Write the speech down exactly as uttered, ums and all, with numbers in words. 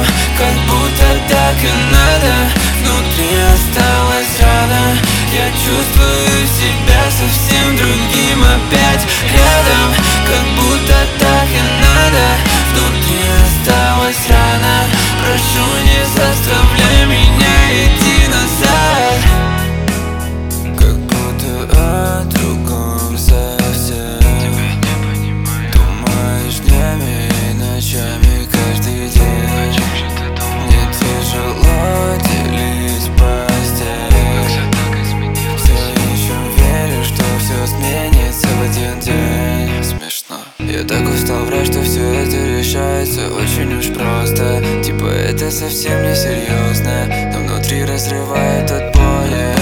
как будто так и надо. Внутри осталась рана, я чувствую себя совсем другим опять рядом, как будто так и надо. Внутри осталась рана, прошу, не заставляй меня идти назад. Как будто о другом совсем. Думаешь днями и ночами каждый день. Мне тяжело делить постель. Все еще верю, что все сменится в один день. Смешно. Я так устал врать, что все это решается очень уж просто. Типа это совсем не серьезно, но внутри разрывает от боли.